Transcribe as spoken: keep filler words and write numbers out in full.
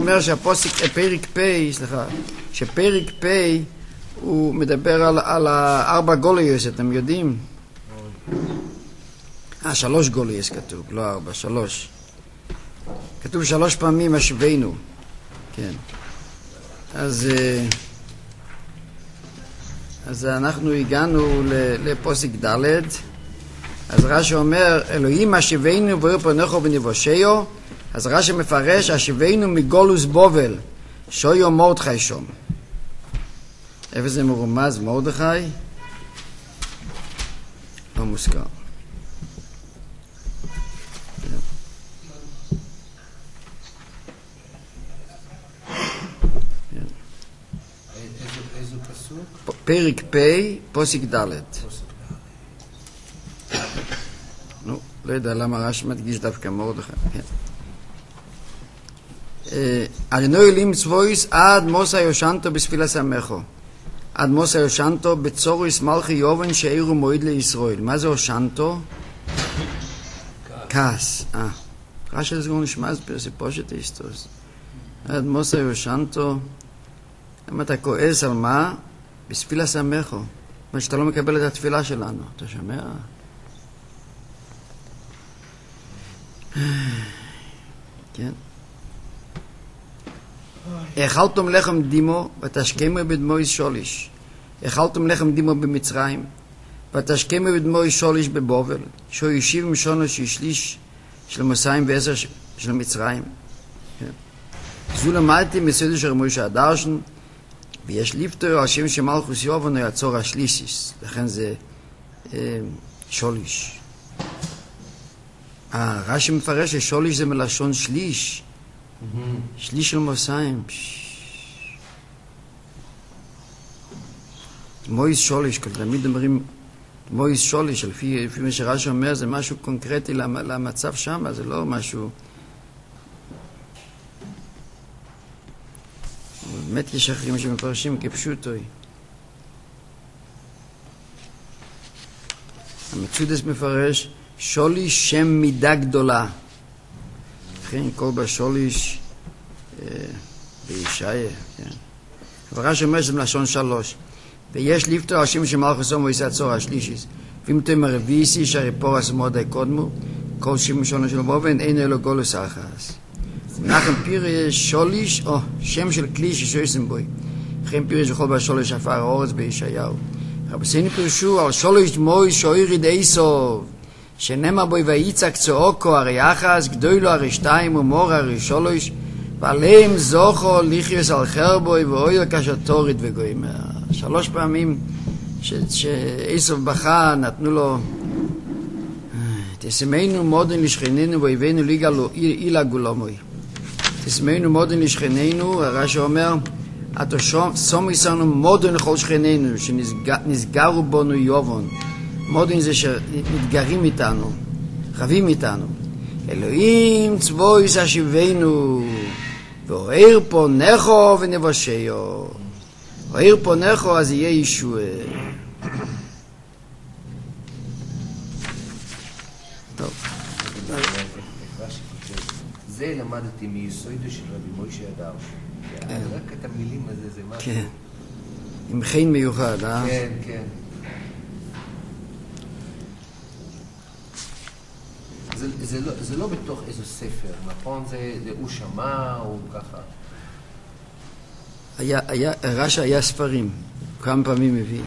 אומר שהפוסק, פרק פ', סליחה, שפרק פ' הוא מדבר על, על הארבע גולויוס, אתם יודעים? אה, שלוש גולויוס כתוב, לא ארבע, שלוש. כתוב שלוש פעמים השווינו, כן. אז, אז אנחנו הגענו לפוסק ד', אז רש"י אומר, אלוהים השווינו ואיר פניך ונבושעו, אז רש"י מפרש, השווינו מגולוס בובל, שויו מרדכי שום. איפה זה מרומז מרדכי? לא מוזכר. איזה פסוק? פרק פ', פוסק ד'. נו, לא יודע למה רש"י מדגיש דווקא מרדכי. אדוני אלוהים צבויס עד מוסא יושנתו בספילה סמכו. עד מוסא יושנתו בצוריס מלכי יובן שאירו מועיד לישראל. מה זה יושנתו? כעס. אה. רש"י זה גם נשמע זה פושט היסטוס. עד מוסא יושנתו. למה אתה כועס על מה? בספילה סמכו. מה שאתה לא מקבל את התפילה שלנו. אתה שומע? כן. אכלתם לחם דימו ותשכמו בדמו שוליש. אכלתם לחם דימו במצרים ותשכמו בדמו שוליש בבובל. שהוא ישיב משונו ששליש של מסיים ועשר של מצרים. זו למדתי מסודר של מוישה הדרשן, ויש ליפטר על שם שמלכוס יובן הוא יצור השליסיס. לכן זה אה, שוליש. אה, רש"י מפרש ששוליש זה מלשון שליש. שליש של מסיים. מויס שוליש, תמיד אומרים מויס שוליש, לפי, לפי מה שרש"י אומר, זה משהו קונקרטי למצב שם, זה לא משהו... באמת יש אחרים שמפרשים כפשוטוי. המצודס מפרש שוליש שם מידה גדולה. לכן כל בשוליש אה, בישעיה, כן. אבל רש"י אומר שזה מלשון שלוש. ויש ליפטר על שם שמלכוס יובן ויעשה הצור השלישיס. ואם תאמר רביעי שהרי פורס מורדכי קודמו, כל שם שונו של בובן אין אלו גולוס אחס. נחם פירי שוליש, או שם של כלי ששויסם בוי. לכן פירי שכל בשוליש עפר האורץ בישעיהו. רבסינו פירשו על שוליש דמוי שויריד איסוב, שנאמר בוי ויצעק צעוקו הרי אחס, גדולו הרי שתיים ומור הרי שוליש, ועליהם זוכו ליחיוס על חרבוי ואויר כשתורית וגוימר. שלוש פעמים שאיסוב בכה נתנו לו תשמענו מודן לשכננו ואיבנו אילה גולומוי. תשמענו מודן לשכננו, הרש"י אומר, אתה שומע לנו מודן לכל שכננו, שנסגרו בנו יובון. מודן זה שמתגרים איתנו, רבים איתנו. אלוהים צבויס השיבנו, ואוהר פונכו ונבושעו. אוהר פונכו אז יהיה ישועה. טוב. זה למדתי מיסודו של רבי מוישה הדרשן. רק את המילים הזה זה משהו... כן. עם חן מיוחד, אה? כן, כן. זה, זה, לא, זה לא בתוך איזה ספר, נכון? זה, זה הוא שמע, הוא ככה. היה, היה, רש"י היה ספרים, כמה פעמים מביא.